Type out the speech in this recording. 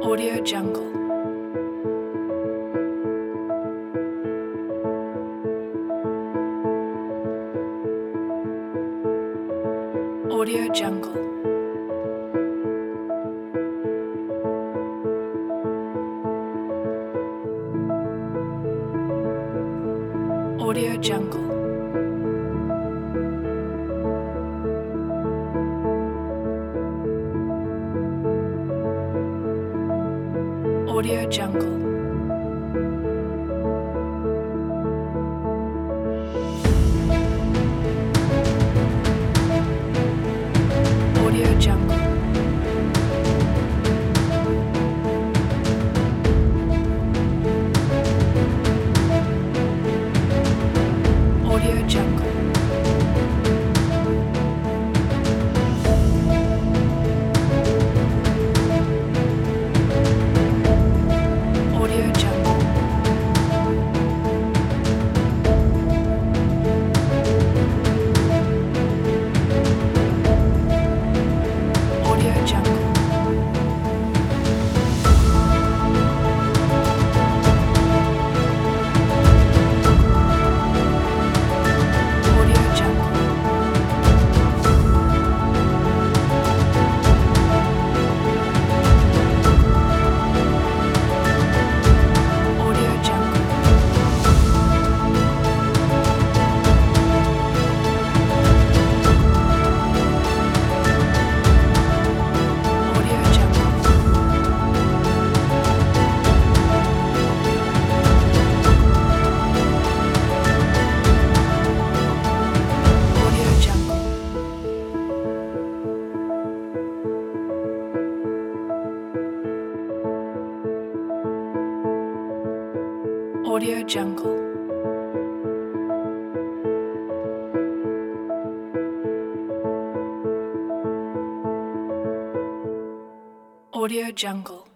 Audio Jungle. Audio Jungle. Audio Jungle. Audio Jungle. Audio Jungle. Audio Jungle. Audio Jungle. Audio Jungle. Audio Jungle. Audio Jungle. Audio Jungle. Audio Jungle. Audio Jungle. Audio Jungle.